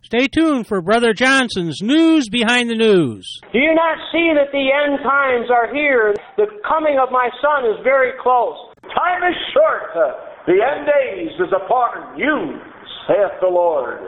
Stay tuned for Brother Johnson's News Behind the News. Do you not see that the end times are here? The coming of my Son is very close. Time is short. The end days is upon you, saith the Lord.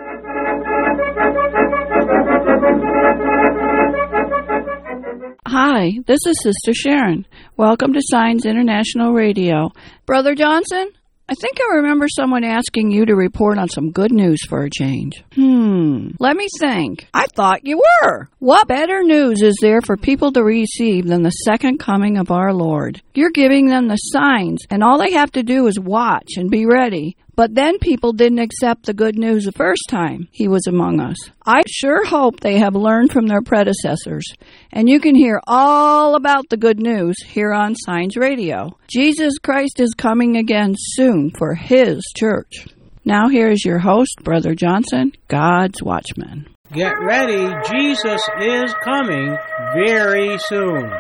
Hi, this is Sister Sharon. Welcome to Signs International Radio. Brother Johnson, I think I remember someone asking you to report on some good news for a change. Let me think. I thought you were. What better news is there for people to receive than the second coming of our Lord? You're giving them the signs, and all they have to do is watch and be ready. But then people didn't accept the good news the first time He was among us. I sure hope they have learned from their predecessors. And you can hear all about the good news here on Signs Radio. Jesus Christ is coming again soon for His church. Now here is your host, Brother Johnson, God's Watchman. Get ready, Jesus is coming very soon.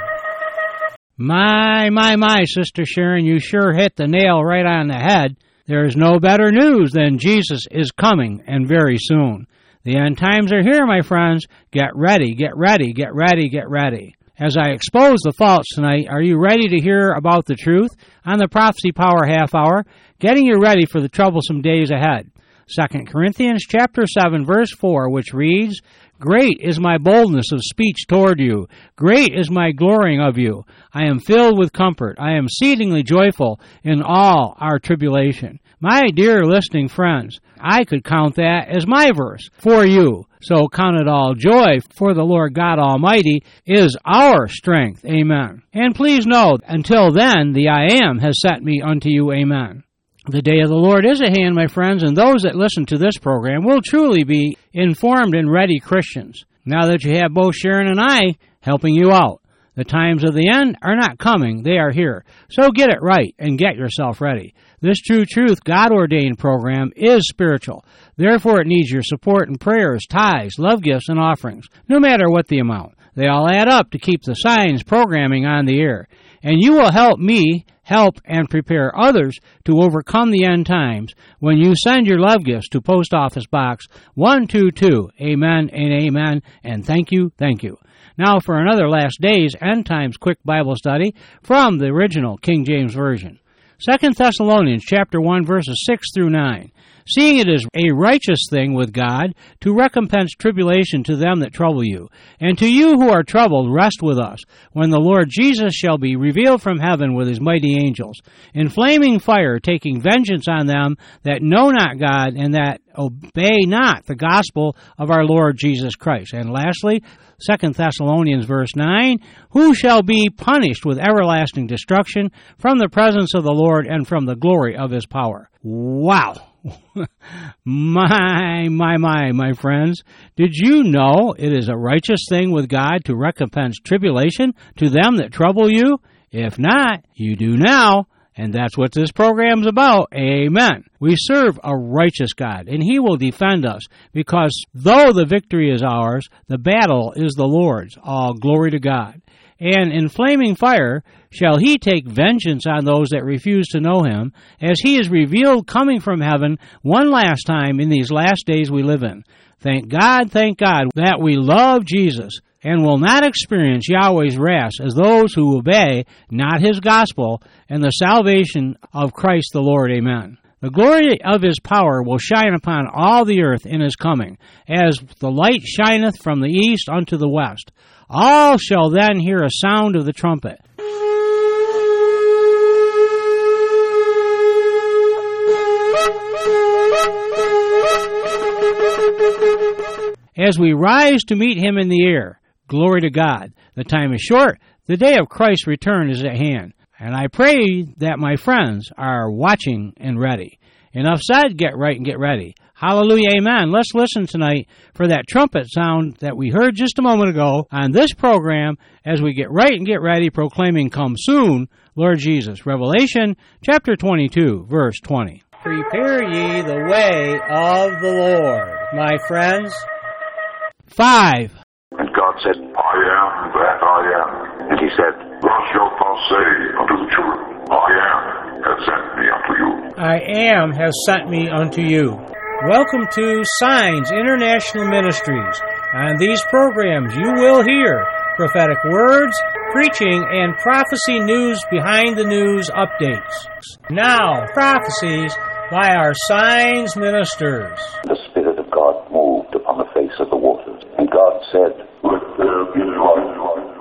My, Sister Sharon, you sure hit the nail right on the head. There is no better news than Jesus is coming, and very soon. The end times are here, my friends. Get ready, get ready, get ready, get ready. As I expose the faults tonight, are you ready to hear about the truth on the Prophecy Power Half Hour, getting you ready for the troublesome days ahead? 2 Corinthians chapter 7, verse 4, which reads, Great is my boldness of speech toward you. Great is my glorying of you. I am filled with comfort. I am exceedingly joyful in all our tribulation. My dear listening friends, I could count that as my verse for you. So count it all joy, for the Lord God Almighty is our strength. Amen. And please know, until then, the I Am has sent me unto you. Amen. The day of the Lord is at hand, my friends, and those that listen to this program will truly be informed and ready Christians. Now that you have both Sharon and I helping you out, the times of the end are not coming, they are here. So get it right and get yourself ready. This True Truth God-ordained program is spiritual. Therefore, it needs your support and prayers, tithes, love gifts, and offerings, no matter what the amount. They all add up to keep the Signs programming on the air. And you will help me help and prepare others to overcome the end times when you send your love gifts to Post Office Box 122. Amen and amen, and thank you, thank you. Now for another Last Days End Times quick Bible study from the original King James Version. 2 Thessalonians chapter 1, verses 6 through 9. Seeing it is a righteous thing with God to recompense tribulation to them that trouble you, and to you who are troubled rest with us, when the Lord Jesus shall be revealed from heaven with his mighty angels, in flaming fire, taking vengeance on them that know not God, and that obey not the gospel of our Lord Jesus Christ. And lastly, 2 Thessalonians verse 9, who shall be punished with everlasting destruction from the presence of the Lord and from the glory of his power. Wow! My friends. Did you know it is a righteous thing with God to recompense tribulation to them that trouble you? If not, you do now. And that's what this program's about. Amen. We serve a righteous God, and he will defend us, because though the victory is ours, the battle is the Lord's. All glory to God. And in flaming fire shall he take vengeance on those that refuse to know him, as he is revealed coming from heaven one last time in these last days we live in. Thank God that we love Jesus and will not experience Yahweh's wrath as those who obey not his gospel and the salvation of Christ the Lord. Amen. The glory of his power will shine upon all the earth in his coming, as the light shineth from the east unto the west. All shall then hear a sound of the trumpet. As we rise to meet him in the air, glory to God. The time is short. The day of Christ's return is at hand. And I pray that my friends are watching and ready. Enough said, get right and get ready. Hallelujah, amen. Let's listen tonight for that trumpet sound that we heard just a moment ago on this program as we get right and get ready, proclaiming, come soon, Lord Jesus. Revelation chapter 22, verse 20. Prepare ye the way of the Lord, my friends. 5. And God said, I am that I am. And he said, thus shalt thou say unto the children, I am has sent me unto you. I am has sent me unto you. Welcome to Signs International Ministries. On these programs, you will hear prophetic words, preaching, and prophecy news behind the news updates. Now, prophecies by our Signs ministers. The Spirit of God moved upon the face of the waters, and God said, "Let there be light."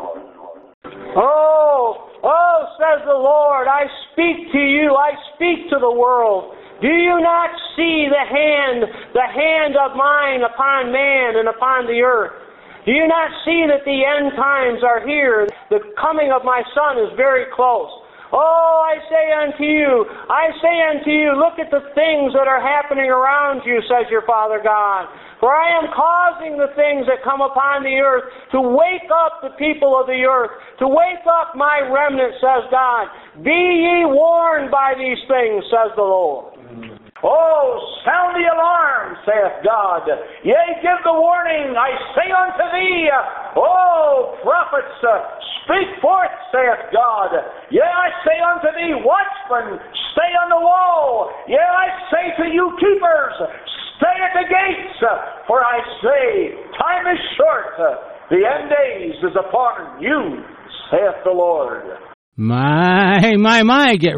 Oh, says the Lord, I speak to you, I speak to the world. Do you not see the hand of mine upon man and upon the earth? Do you not see that the end times are here? The coming of my Son is very close. Oh, I say unto you, look at the things that are happening around you, says your Father God. For I am causing the things that come upon the earth to wake up the people of the earth, to wake up my remnant, says God. Be ye warned by these things, says the Lord. Oh, sound the alarm, saith God. Yea, give the warning, I say unto thee. Oh, prophets, speak forth, saith God. Yea, I say unto thee, watchmen, stay on the wall. Yea, I say to you, keepers, stay at the gates. For I say, time is short. The end days is upon you, saith the Lord. My, get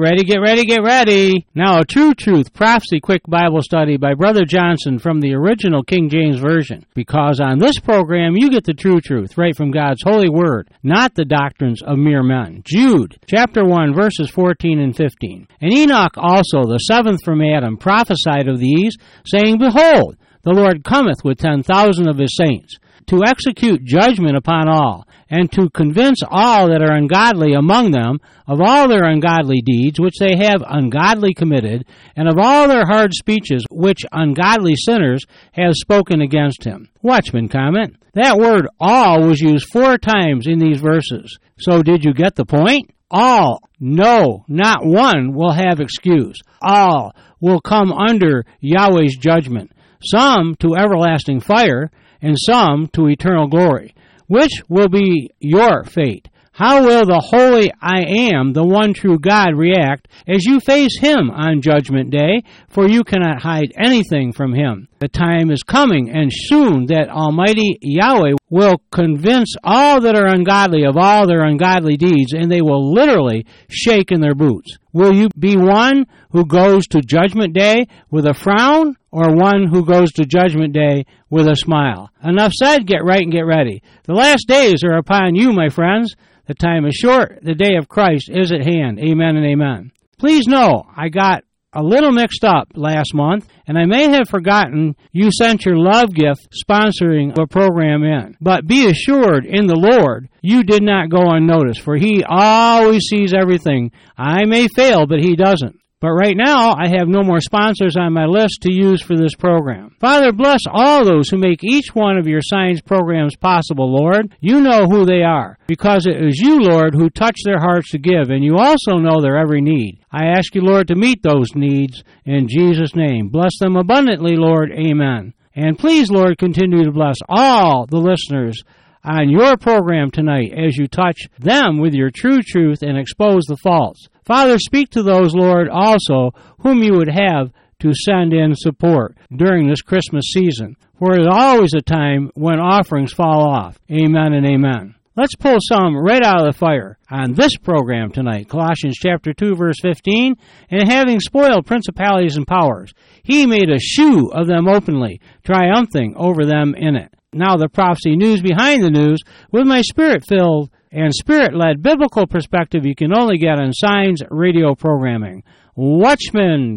ready. Now, a True Truth Prophecy Quick Bible Study by Brother Johnson from the original King James Version. Because on this program, you get the true truth right from God's holy word, not the doctrines of mere men. Jude, chapter 1, verses 14 and 15. And Enoch also, the seventh from Adam, prophesied of these, saying, Behold, the Lord cometh with 10,000 of his saints, to execute judgment upon all, and to convince all that are ungodly among them of all their ungodly deeds which they have ungodly committed, and of all their hard speeches which ungodly sinners have spoken against him. Watchman comment. That word all was used 4 times in these verses. So did you get the point? All, no, not one will have excuse. All will come under Yahweh's judgment. Some to everlasting fire, and some to eternal glory. Which will be your fate? How will the holy I Am, the one true God, react as you face him on Judgment Day? For you cannot hide anything from him. The time is coming, and soon, that Almighty Yahweh will convince all that are ungodly of all their ungodly deeds, and they will literally shake in their boots. Will you be one who goes to Judgment Day with a frown, or one who goes to Judgment Day with a smile? Enough said, get right and get ready. The last days are upon you, my friends. The time is short. The day of Christ is at hand. Amen and amen. Please know, I got a little mixed up last month, and I may have forgotten you sent your love gift sponsoring a program in. But be assured in the Lord, you did not go unnoticed, for he always sees everything. I may fail, but he doesn't. But right now, I have no more sponsors on my list to use for this program. Father, bless all those who make each one of your Signs programs possible, Lord. You know who they are, because it is you, Lord, who touch their hearts to give, and you also know their every need. I ask you, Lord, to meet those needs in Jesus' name. Bless them abundantly, Lord. Amen. And please, Lord, continue to bless all the listeners on your program tonight as you touch them with your true truth and expose the false. Father, speak to those, Lord, also whom you would have to send in support during this Christmas season, for it is always a time when offerings fall off. Amen and amen. Let's pull some right out of the fire on this program tonight. Colossians chapter 2, verse 15, and having spoiled principalities and powers, he made a shoe of them openly, triumphing over them in it. Now the prophecy news behind the news, with my spirit-filled and spirit-led biblical perspective you can only get on Signs radio programming. Watchman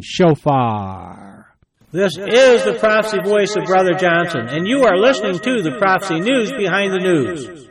Shofar. This is the prophecy voice of Brother Johnson, and you are listening to the prophecy news behind the news.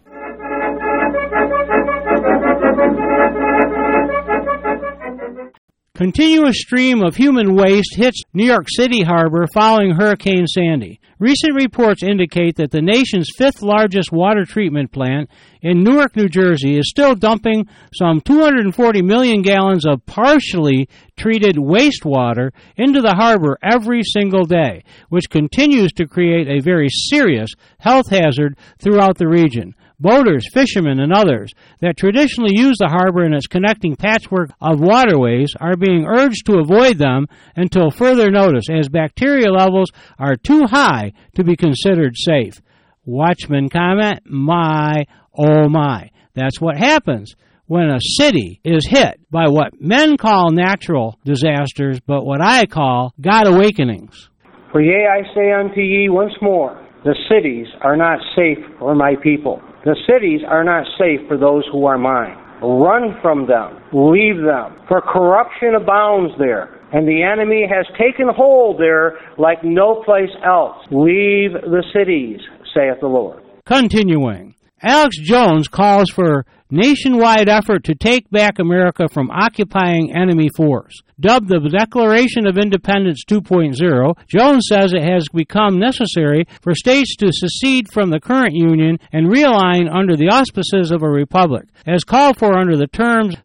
Continuous stream of human waste hits New York City harbor following Hurricane Sandy. Recent reports indicate that the nation's 5th largest water treatment plant in Newark, New Jersey, is still dumping some 240 million gallons of partially treated wastewater into the harbor every single day, which continues to create a very serious health hazard throughout the region. Boaters, fishermen, and others that traditionally use the harbor and its connecting patchwork of waterways are being urged to avoid them until further notice, as bacteria levels are too high to be considered safe. Watchman comment, my, oh my. That's what happens when a city is hit by what men call natural disasters, but what I call God awakenings. For yea, I say unto ye once more, the cities are not safe for my people. The cities are not safe for those who are mine. Run from them. Leave them. For corruption abounds there, and the enemy has taken hold there like no place else. Leave the cities, saith the Lord. Continuing, Alex Jones calls for nationwide effort to take back America from occupying enemy force. Dubbed the Declaration of Independence 2.0, Jones says it has become necessary for states to secede from the current Union and realign under the auspices of a republic, as called for under the terms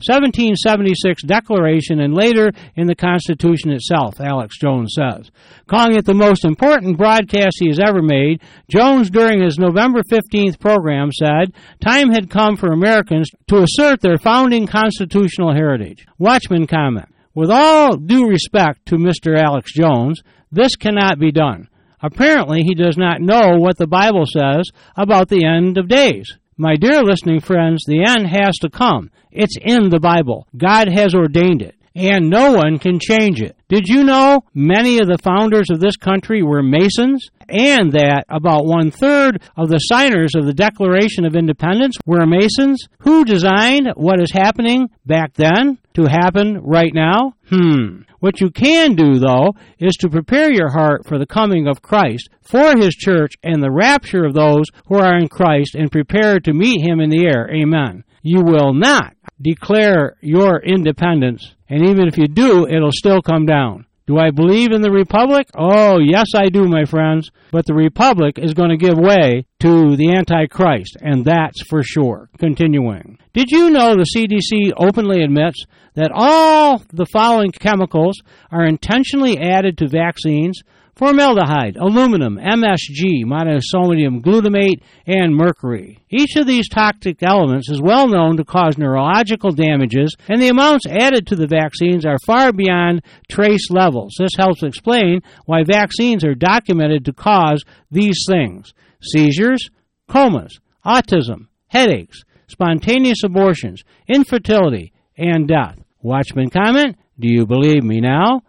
1776 Declaration and later in the Constitution itself, Alex Jones says. Calling it the most important broadcast he has ever made, Jones, during his November 15th program, said, "Time had come for Americans to assert their founding constitutional heritage." Watchman comment, with all due respect to Mr. Alex Jones, this cannot be done. Apparently, he does not know what the Bible says about the end of days. My dear listening friends, the end has to come. It's in the Bible. God has ordained it, and no one can change it. Did you know many of the founders of this country were Masons, and that about 1/3 of the signers of the Declaration of Independence were Masons? Who designed what is happening back then to happen right now? What you can do, though, is to prepare your heart for the coming of Christ, for His church, and the rapture of those who are in Christ and prepared to meet Him in the air. Amen. You will not declare your independence, and even if you do, it'll still come down. Do I believe in the Republic? Oh, yes, I do, my friends. But the Republic is going to give way to the Antichrist, and that's for sure. Continuing. Did you know the CDC openly admits that all the following chemicals are intentionally added to vaccines? Formaldehyde, aluminum, MSG, monosodium glutamate, and mercury. Each of these toxic elements is well known to cause neurological damages, and the amounts added to the vaccines are far beyond trace levels. This helps explain why vaccines are documented to cause these things: seizures, comas, autism, headaches, spontaneous abortions, infertility, and death. Watchman comment, do you believe me now?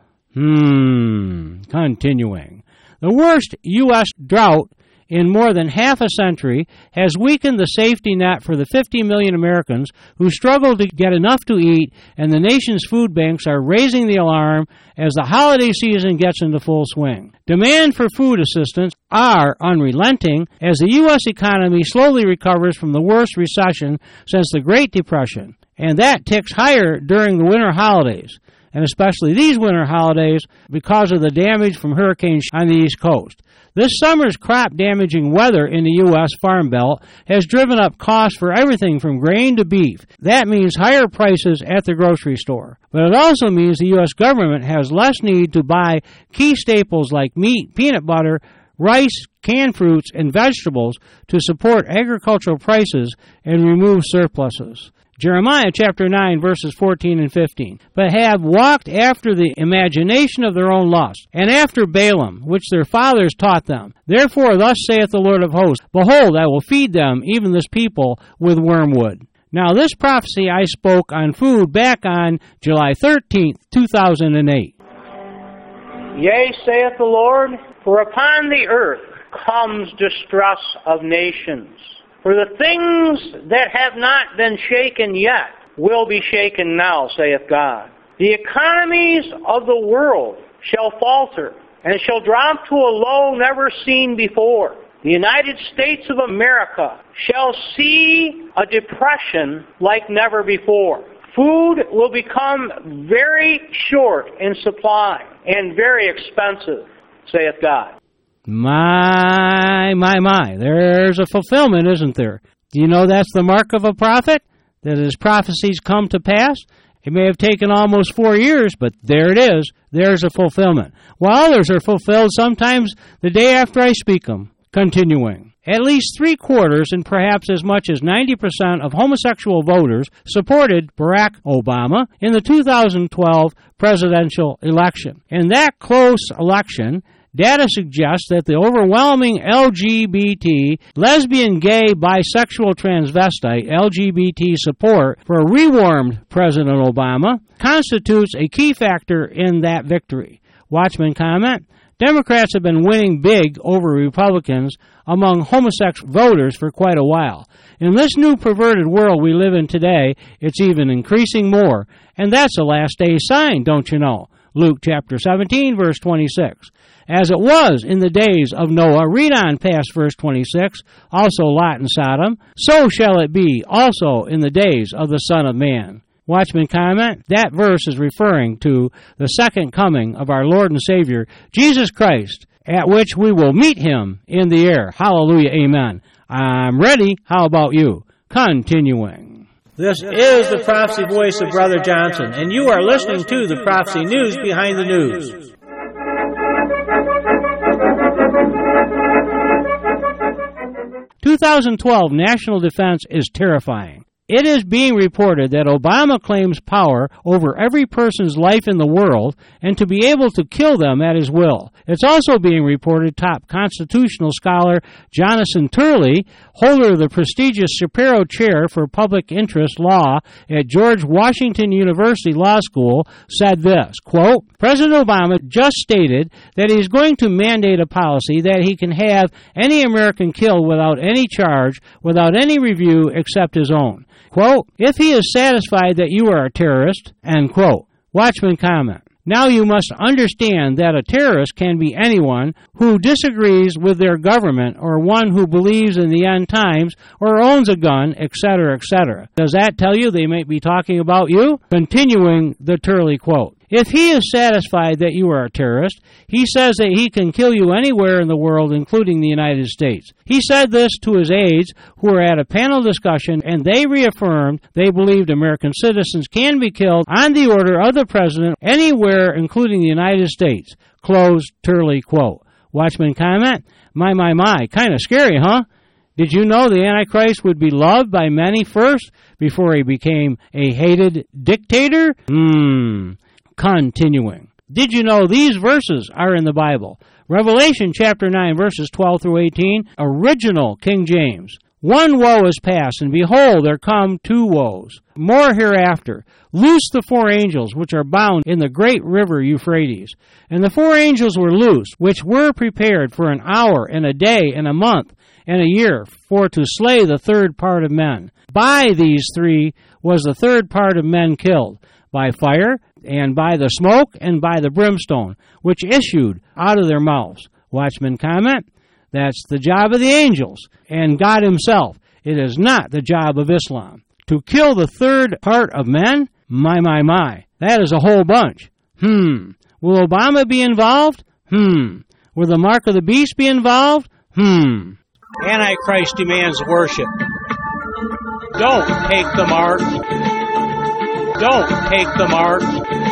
Continuing. The worst U.S. drought in more than half a century has weakened the safety net for the 50 million Americans who struggle to get enough to eat, and the nation's food banks are raising the alarm as the holiday season gets into full swing. Demand for food assistance are unrelenting as the U.S. economy slowly recovers from the worst recession since the Great Depression, and that ticks higher during the winter holidays, and especially these winter holidays because of the damage from hurricanes on the East Coast. This summer's crop-damaging weather in the U.S. Farm Belt has driven up costs for everything from grain to beef. That means higher prices at the grocery store. But it also means the U.S. government has less need to buy key staples like meat, peanut butter, rice, canned fruits, and vegetables to support agricultural prices and remove surpluses. Jeremiah chapter 9, verses 14 and 15. But have walked after the imagination of their own lust, and after Balaam, which their fathers taught them. Therefore thus saith the Lord of hosts, Behold, I will feed them, even this people, with wormwood. Now this prophecy I spoke on food back on July 13th, 2008. Yea, saith the Lord, for upon the earth comes distress of nations. For the things that have not been shaken yet will be shaken now, saith God. The economies of the world shall falter, and shall drop to a low never seen before. The United States of America shall see a depression like never before. Food will become very short in supply and very expensive, saith God. My. There's a fulfillment, isn't there? Do you know that's the mark of a prophet? That his prophecies come to pass? It may have taken almost 4 years, but there it is. There's a fulfillment. While others are fulfilled sometimes the day after I speak them. Continuing. at least 3/4 and perhaps as much as 90% of homosexual voters supported Barack Obama in the 2012 presidential election. In that close election, data suggests that the overwhelming LGBT, lesbian, gay, bisexual, transvestite, LGBT support for rewarmed President Obama constitutes a key factor in that victory. Watchman comment, Democrats have been winning big over Republicans among homosexual voters for quite a while. In this new perverted world we live in today, it's even increasing more. And that's a last day sign, don't you know? Luke chapter 17, verse 26. As it was in the days of Noah, read on past verse 26, also Lot and Sodom, so shall it be also in the days of the Son of Man. Watchman comment, that verse is referring to the second coming of our Lord and Savior, Jesus Christ, at which we will meet him in the air. Hallelujah, amen. I'm ready. How about you? Continuing. This is the Prophecy Voice of Brother Johnson, and you are listening to the Prophecy News Behind the News. "2012 national defense is terrifying. It is being reported that Obama claims power over every person's life in the world and to be able to kill them at his will. It's also being reported top constitutional scholar Jonathan Turley, holder of the prestigious Shapiro Chair for Public Interest Law at George Washington University Law School, said this, quote, President Obama just stated that he's going to mandate a policy that he can have any American killed without any charge, without any review except his own. Quote, if he is satisfied that you are a terrorist, end quote. Watchman comment. Now you must understand that a terrorist can be anyone who disagrees with their government or one who believes in the end times or owns a gun, etc., etc. Does that tell you they might be talking about you? Continuing the Turley quote. If he is satisfied that you are a terrorist, he says that he can kill you anywhere in the world, including the United States. He said this to his aides who were at a panel discussion, and they reaffirmed they believed American citizens can be killed on the order of the president anywhere, including the United States. Close Turley quote. Watchman comment, my, kind of scary, huh? Did you know the Antichrist would be loved by many first before he became a hated dictator? Continuing. Did you know these verses are in the Bible? Revelation chapter 9, verses 12 through 18, original King James. One woe is past, and behold, there come two woes. More hereafter. Loose the four angels, which are bound in the great river Euphrates. And the four angels were loosed, which were prepared for an hour, and a day, and a month, and a year, for to slay the third part of men. By these three was the third part of men killed, by fire, and by the smoke, and by the brimstone, which issued out of their mouths. Watchman comment, that's the job of the angels and God himself. It is not the job of Islam. To kill the third part of men? My. That is a whole bunch. Will Obama be involved? Will the mark of the beast be involved? Antichrist demands worship. Don't take the mark. Don't take the mark.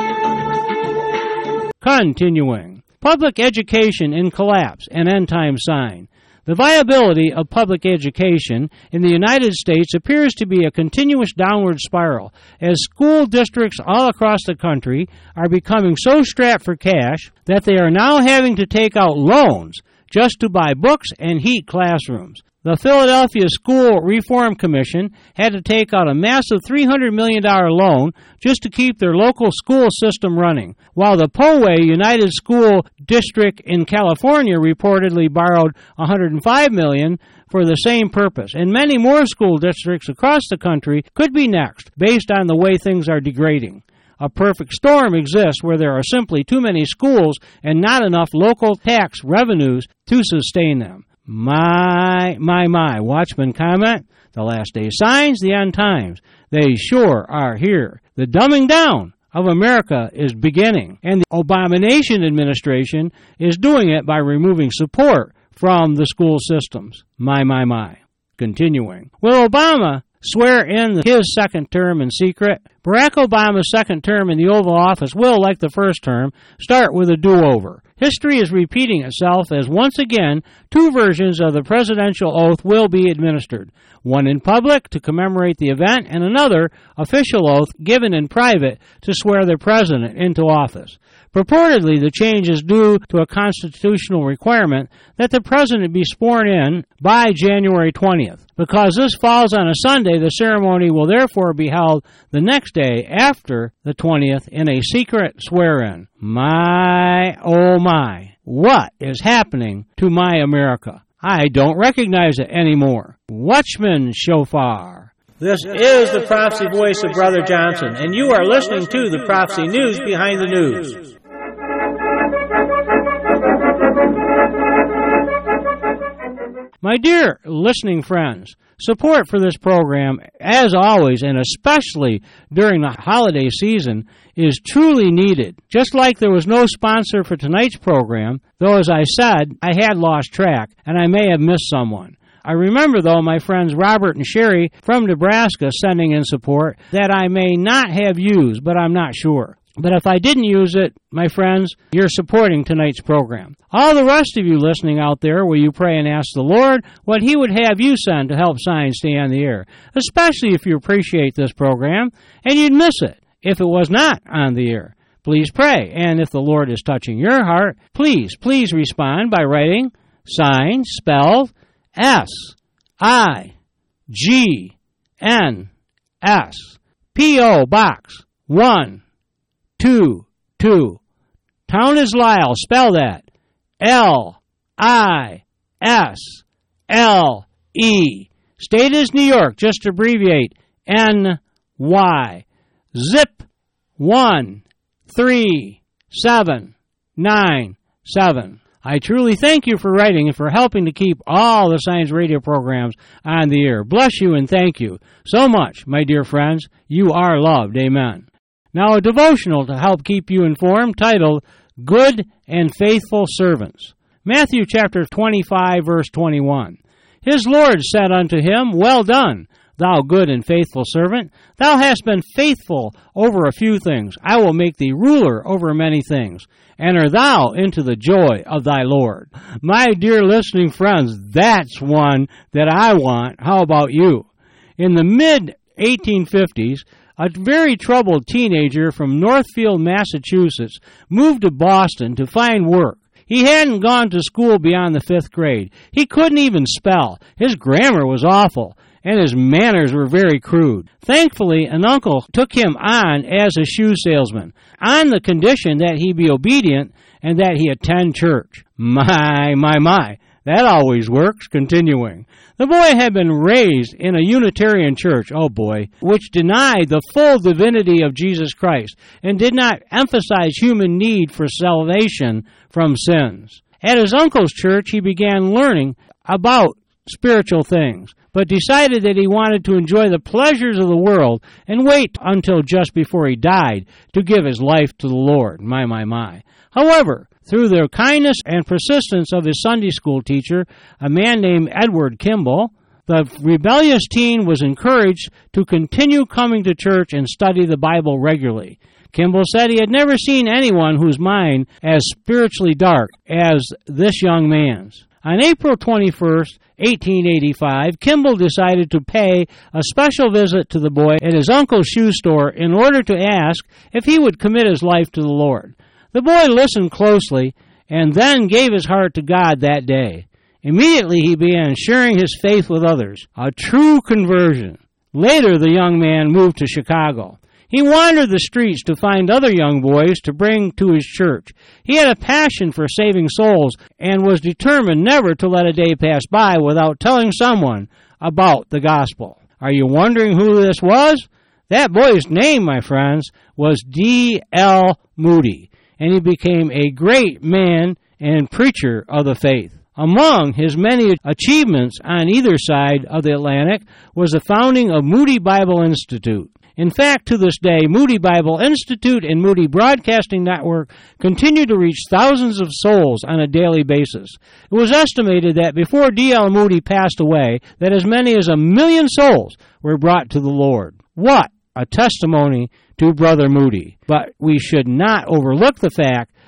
Continuing. Public education in collapse, an end-time sign. The viability of public education in the United States appears to be a continuous downward spiral as school districts all across the country are becoming so strapped for cash that they are now having to take out loans just to buy books and heat classrooms. The Philadelphia School Reform Commission had to take out a massive $300 million loan just to keep their local school system running, while the Poway United School District in California reportedly borrowed $105 million for the same purpose. And many more school districts across the country could be next, based on the way things are degrading. A perfect storm exists where there are simply too many schools and not enough local tax revenues to sustain them. My. Watchman comment, the last day signs, the end times. They sure are here. The dumbing down of America is beginning, and the Abomination administration is doing it by removing support from the school systems. My. Continuing. Will Obama swear in his second term in secret? Barack Obama's second term in the Oval Office will, like the first term, start with a do-over. History is repeating itself as once again 2 versions of the presidential oath will be administered. One in public to commemorate the event, and another official oath given in private to swear the president into office. Purportedly, the change is due to a constitutional requirement that the president be sworn in by January 20th. Because this falls on a Sunday, the ceremony will therefore be held the next day after the 20th in a secret swear-in. My, oh my, what is happening to my America? I don't recognize it anymore. Watchman Shofar. This is the prophecy voice of Brother Johnson, and you are listening to the Prophecy News Behind the News. My dear listening friends, support for this program, as always, and especially during the holiday season, is truly needed. Just like there was no sponsor for tonight's program, though, as I said, I had lost track, and I may have missed someone. I remember, though, my friends Robert and Sherry from Nebraska sending in support that I may not have used, but I'm not sure. But if I didn't use it, my friends, you're supporting tonight's program. All the rest of you listening out there, will you pray and ask the Lord what He would have you send to help Signs stay on the air, especially if you appreciate this program and you'd miss it if it was not on the air. Please pray, and if the Lord is touching your heart, please respond by writing Signs spelled S-I-G-N-S, P.O. Box 122. Town is Lisle. Spell that. L-I-S-L-E. State is New York. Just abbreviate N-Y. Zip 13797. I truly thank you for writing and for helping to keep all the Signs radio programs on the air. Bless you and thank you so much, my dear friends. You are loved. Amen. Now, a devotional to help keep you informed titled, Good and Faithful Servants. Matthew chapter 25, verse 21. His Lord said unto him, Well done, thou good and faithful servant. Thou hast been faithful over a few things. I will make thee ruler over many things. Enter thou into the joy of thy Lord. My dear listening friends, that's one that I want. How about you? In the mid-1850s, a very troubled teenager from Northfield, Massachusetts, moved to Boston to find work. He hadn't gone to school beyond the 5th grade. He couldn't even spell. His grammar was awful, and his manners were very crude. Thankfully, an uncle took him on as a shoe salesman, on the condition that he be obedient and that he attend church. My, that always works. Continuing. The boy had been raised in a Unitarian church, which denied the full divinity of Jesus Christ and did not emphasize human need for salvation from sins. At his uncle's church, he began learning about spiritual things, but decided that he wanted to enjoy the pleasures of the world and wait until just before he died to give his life to the Lord. My. However, through the kindness and persistence of his Sunday school teacher, a man named Edward Kimball, the rebellious teen was encouraged to continue coming to church and study the Bible regularly. Kimball said he had never seen anyone whose mind as spiritually dark as this young man's. On April 21st, 1885, Kimball decided to pay a special visit to the boy at his uncle's shoe store in order to ask if he would commit his life to the Lord. The boy listened closely and then gave his heart to God that day. Immediately he began sharing his faith with others, a true conversion. Later the young man moved to Chicago. He wandered the streets to find other young boys to bring to his church. He had a passion for saving souls and was determined never to let a day pass by without telling someone about the gospel. Are you wondering who this was? That boy's name, my friends, was D.L. Moody, and he became a great man and preacher of the faith. Among his many achievements on either side of the Atlantic was the founding of Moody Bible Institute. In fact, to this day, Moody Bible Institute and Moody Broadcasting Network continue to reach thousands of souls on a daily basis. It was estimated that before D.L. Moody passed away, that as many as 1 million souls were brought to the Lord. What a testimony to Brother Moody. But we should not overlook the fact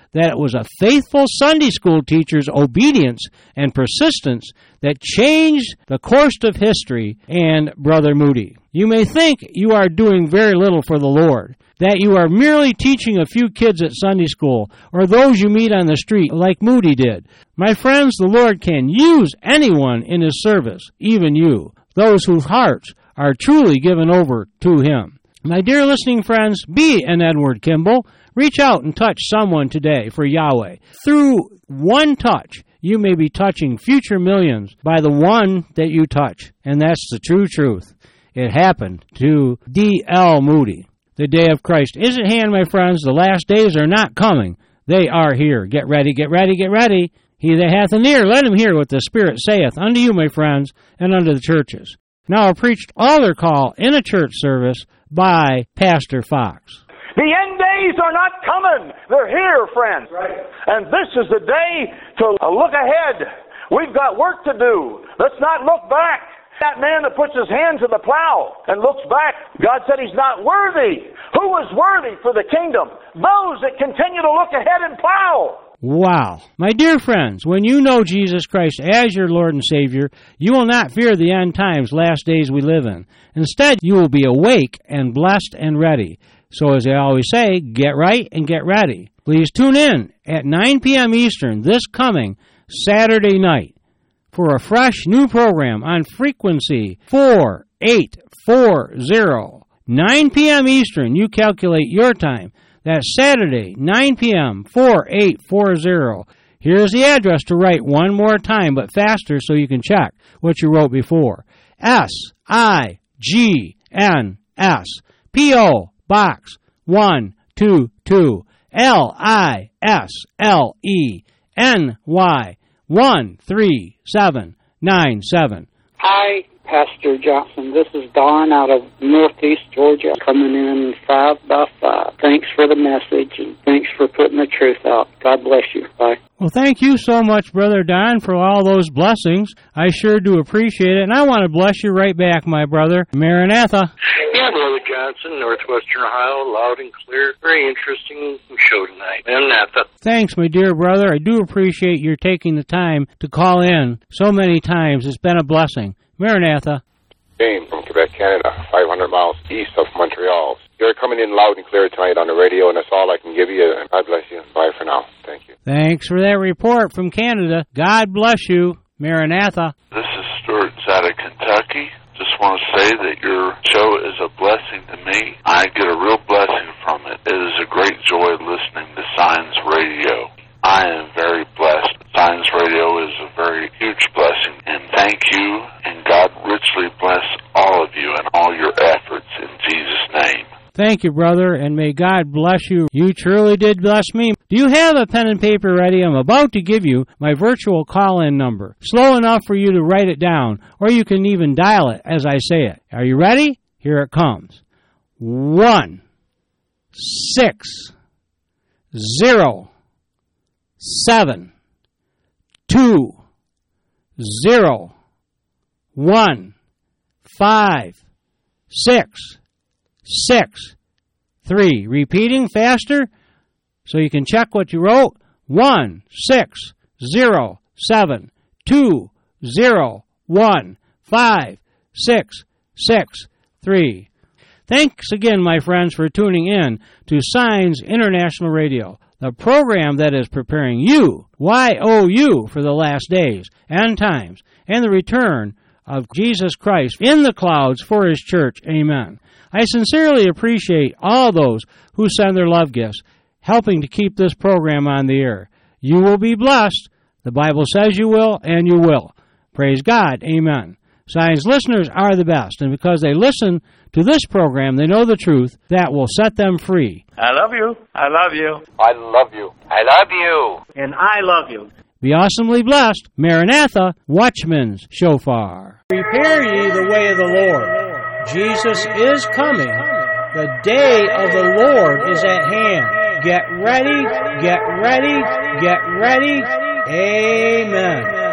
that it was a faithful Sunday school teacher's obedience and persistence that changed the course of history and Brother Moody. You may think you are doing very little for the Lord, that you are merely teaching a few kids at Sunday school or those you meet on the street like Moody did. My friends, the Lord can use anyone in His service, even you, those whose hearts are truly given over to Him. My dear listening friends, be an Edward Kimball. Reach out and touch someone today for Yahweh. Through one touch, you may be touching future millions by the one that you touch. And that's the true truth. It happened to D.L. Moody. The day of Christ is at hand, my friends. The last days are not coming. They are here. Get ready, get ready, get ready. He that hath an ear, let him hear what the Spirit saith unto you, my friends, and unto the churches. Now, I preached altar call in a church service by Pastor Fox. The end days are not coming. They're here, friends. Right. And this is the day to look ahead. We've got work to do. Let's not look back. That man that puts his hand to the plow and looks back, God said he's not worthy. Who is worthy for the kingdom? Those that continue to look ahead and plow. Wow. My dear friends, when you know Jesus Christ as your Lord and Savior, you will not fear the end times, last days we live in. Instead, you will be awake and blessed and ready. So as I always say, get right and get ready. Please tune in at 9 p.m. Eastern this coming Saturday night for a fresh new program on frequency 4840. 9 p.m. Eastern, you calculate your time. That's Saturday, 9 p.m., 4840. Here's the address to write one more time, but faster so you can check what you wrote before. SIGNS, P.O. Box 122, LISLENY 13797. Hi, Pastor Johnson. This is Don out of Northeast Georgia, coming in 5 by 5. Thanks for the message, and thanks for putting the truth out. God bless you. Bye. Well, thank you so much, Brother Don, for all those blessings. I sure do appreciate it, and I want to bless you right back, my brother. Maranatha. Yeah, Brother Johnson, Northwestern Ohio, loud and clear. Very interesting show tonight. Maranatha. Thanks, my dear brother. I do appreciate your taking the time to call in so many times. It's been a blessing. Maranatha. James from Quebec, Canada, 500 miles east of Montreal. You're coming in loud and clear tonight on the radio, and that's all I can give you. And God bless you. Bye for now. Thank you. Thanks for that report from Canada. God bless you, Maranatha. This is Stuart out of Kentucky. Just want to say that your show is a blessing to me. I get a real blessing from it. It is a great joy listening to Signs Radio. I am very blessed. Signs Radio is a very huge blessing. And thank you, and God richly bless all of you and all your efforts in Jesus' name. Thank you, brother, and may God bless you. You truly did bless me. Do you have a pen and paper ready? I'm about to give you my virtual call-in number. Slow enough for you to write it down, or you can even dial it as I say it. Are you ready? Here it comes. 1-6-0-7-2-0-1-5-6-3. Repeating faster so you can check what you wrote. 1-6-0-7-2-0-1-5-6-6-3. Thanks again, my friends, for tuning in to Signs International Radio, the program that is preparing you, YOU, for the last days and times and the return of Jesus Christ in the clouds for His church. Amen. I sincerely appreciate all those who send their love gifts, helping to keep this program on the air. You will be blessed. The Bible says you will, and you will. Praise God. Amen. Signs listeners are the best, and because they listen to this program, they know the truth that will set them free. I love you. I love you. I love you. I love you. And I love you. Be awesomely blessed. Maranatha, Watchman's Shofar. Prepare ye the way of the Lord. Jesus is coming. The day of the Lord is at hand. Get ready, get ready, get ready. Amen.